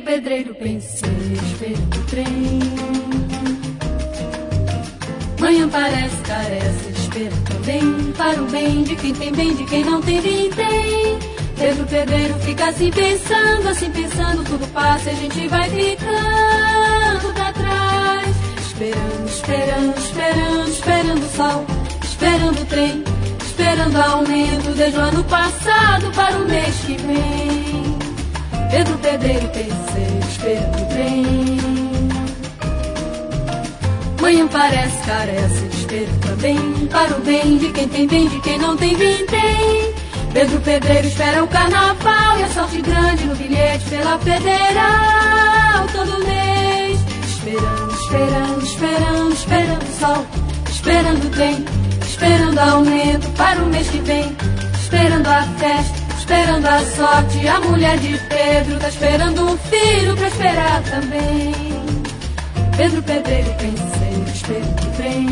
pedreiro, penseiro, espelho do trem. Manhã parece, carece, espera também, para o bem de quem tem bem, de quem não tem, vintém. Pedro pedreiro fica assim pensando, tudo passa e a gente vai ficando pra trás. Esperando o sol, esperando o trem, esperando aumento desde o ano passado para o mês que vem. Pedro pedreiro, penseiro, esperando o trem. Manhã parece, carece, espera também, para o bem de quem tem bem, de quem não tem, vintém. Pedro pedreiro espera o carnaval e a sorte grande no bilhete pela federal todo mês. Esperando o sol, esperando o trem, esperando aumento para o mês que vem, esperando a festa, esperando a sorte. A mulher de Pedro tá esperando um filho pra esperar também. Pedro pedreiro, penseiro, esperando o trem.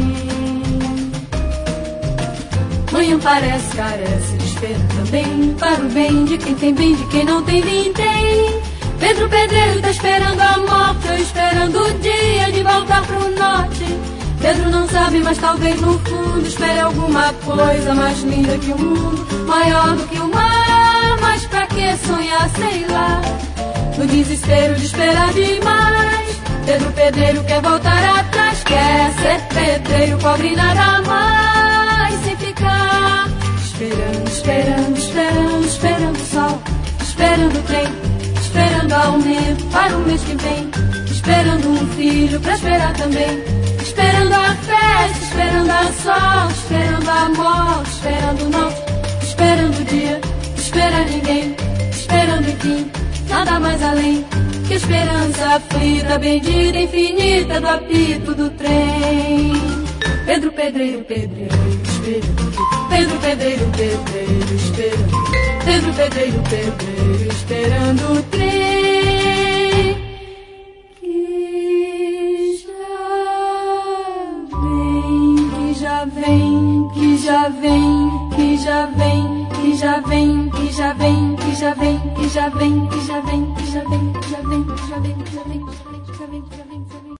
Manhã parece, carece, espera também, para o bem de quem tem bem, de quem não tem, vintém. Pedro pedreiro tá esperando a morte, eu esperando o dia de voltar pro norte. Pedro não sabe, mas talvez no fundo espere alguma coisa mais linda que o mundo, maior do que o mar. Mas pra que sonhar, sei lá, no desespero de esperar demais. Pedro pedreiro quer voltar atrás, quer ser pedreiro, pobre nada mais, sem ficar esperando o sol, esperando o trem, esperando aumento para o mês que vem, esperando um filho pra esperar também, esperando a festa, esperando a sorte, esperando a morte, esperando noite, esperando o dia, esperar ninguém, esperando enfim, nada mais além que esperança aflita, bendita, infinita do apito do trem. Pedro pedreiro, pedreiro, espera. Pedro pedreiro, pedreiro, espera. Pedro pedreiro, pedreiro, esperando o trem que já vem, que já vem, que já vem, que já vem, que já vem, que já vem, que já vem, que já vem, que já vem, que já vem, que já vem, que já vem, que já vem.